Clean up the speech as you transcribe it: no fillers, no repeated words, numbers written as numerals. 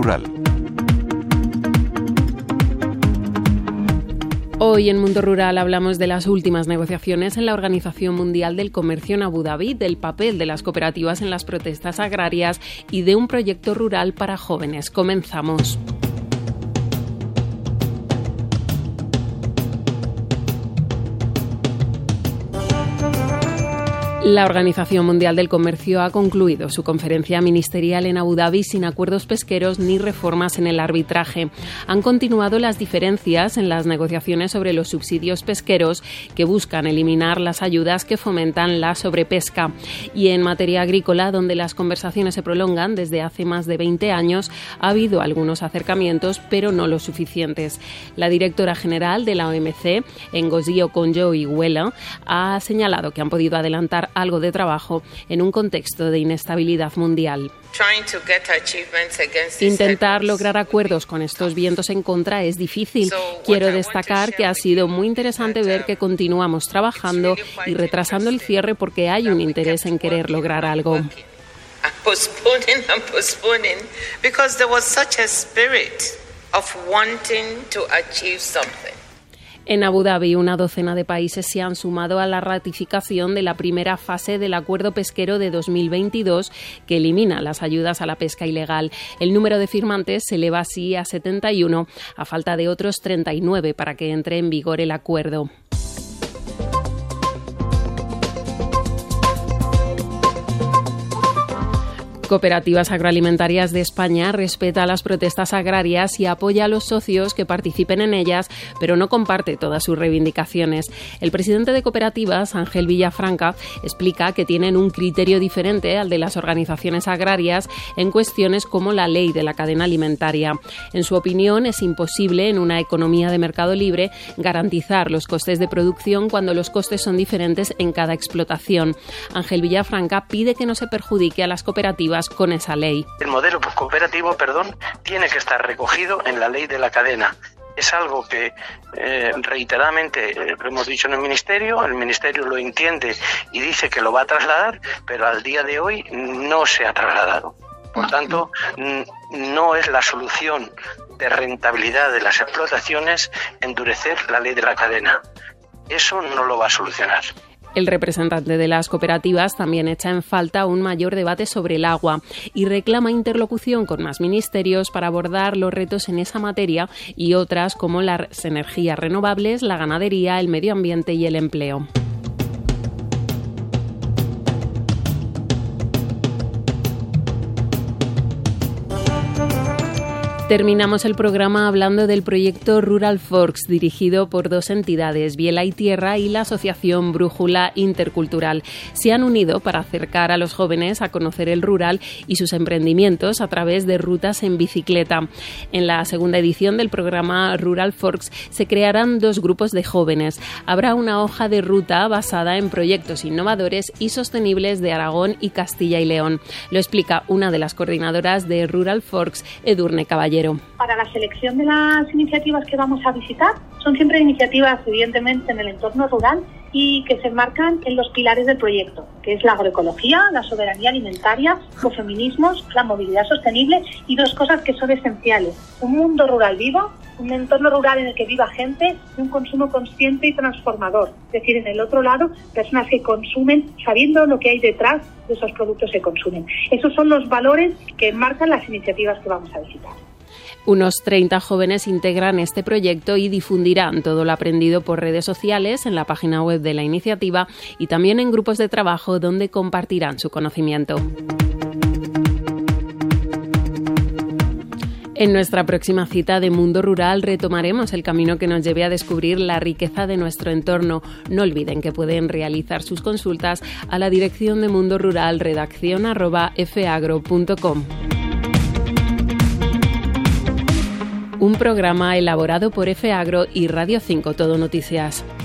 Rural. Hoy en Mundo Rural hablamos de las últimas negociaciones en la Organización Mundial del Comercio en Abu Dhabi, del papel de las cooperativas en las protestas agrarias y de un proyecto rural para jóvenes. Comenzamos. La Organización Mundial del Comercio ha concluido su conferencia ministerial en Abu Dhabi sin acuerdos pesqueros ni reformas en el arbitraje. Han continuado las diferencias en las negociaciones sobre los subsidios pesqueros que buscan eliminar las ayudas que fomentan la sobrepesca. Y en materia agrícola, donde las conversaciones se prolongan desde hace más de 20 años, ha habido algunos acercamientos, pero no los suficientes. La directora general de la OMC, Ngozi Okonjo-Iweala, ha señalado que han podido adelantar algo de trabajo en un contexto de inestabilidad mundial. Intentar lograr acuerdos con estos vientos en contra es difícil. Quiero destacar que ha sido muy interesante ver que continuamos trabajando y retrasando el cierre porque hay un interés en querer lograr algo. En Abu Dhabi, una docena de países se han sumado a la ratificación de la primera fase del Acuerdo Pesquero de 2022 que elimina las ayudas a la pesca ilegal. El número de firmantes se eleva así a 71, a falta de otros 39 para que entre en vigor el acuerdo. Cooperativas Agroalimentarias de España respeta las protestas agrarias y apoya a los socios que participen en ellas, pero no comparte todas sus reivindicaciones. El presidente de Cooperativas, Ángel Villafranca, explica que tienen un criterio diferente al de las organizaciones agrarias en cuestiones como la ley de la cadena alimentaria. En su opinión, es imposible en una economía de mercado libre garantizar los costes de producción cuando los costes son diferentes en cada explotación. Ángel Villafranca pide que no se perjudique a las cooperativas con esa ley. El modelo cooperativo, tiene que estar recogido en la ley de la cadena. Es algo que reiteradamente lo hemos dicho en el Ministerio lo entiende y dice que lo va a trasladar, pero al día de hoy no se ha trasladado. Por tanto, no es la solución de rentabilidad de las explotaciones endurecer la ley de la cadena. Eso no lo va a solucionar. El representante de las cooperativas también echa en falta un mayor debate sobre el agua y reclama interlocución con más ministerios para abordar los retos en esa materia y otras como las energías renovables, la ganadería, el medio ambiente y el empleo. Terminamos el programa hablando del proyecto Rural Forks, dirigido por dos entidades, Biela y Tierra y la asociación Brújula Intercultural. Se han unido para acercar a los jóvenes a conocer el rural y sus emprendimientos a través de rutas en bicicleta. En la segunda edición del programa Rural Forks se crearán dos grupos de jóvenes. Habrá una hoja de ruta basada en proyectos innovadores y sostenibles de Aragón y Castilla y León. Lo explica una de las coordinadoras de Rural Forks, Edurne Caballero. Para la selección de las iniciativas que vamos a visitar, son siempre iniciativas evidentemente en el entorno rural y que se enmarcan en los pilares del proyecto, que es la agroecología, la soberanía alimentaria, los feminismos, la movilidad sostenible y dos cosas que son esenciales: un mundo rural vivo, un entorno rural en el que viva gente y un consumo consciente y transformador. Es decir, en el otro lado, personas que consumen sabiendo lo que hay detrás de esos productos que consumen. Esos son los valores que enmarcan las iniciativas que vamos a visitar. Unos 30 jóvenes integran este proyecto y difundirán todo lo aprendido por redes sociales, en la página web de la iniciativa y también en grupos de trabajo donde compartirán su conocimiento. En nuestra próxima cita de Mundo Rural retomaremos el camino que nos lleve a descubrir la riqueza de nuestro entorno. No olviden que pueden realizar sus consultas a la dirección de Mundo Rural, redaccion@fagro.com. Un programa elaborado por FAgro y Radio 5 Todo Noticias.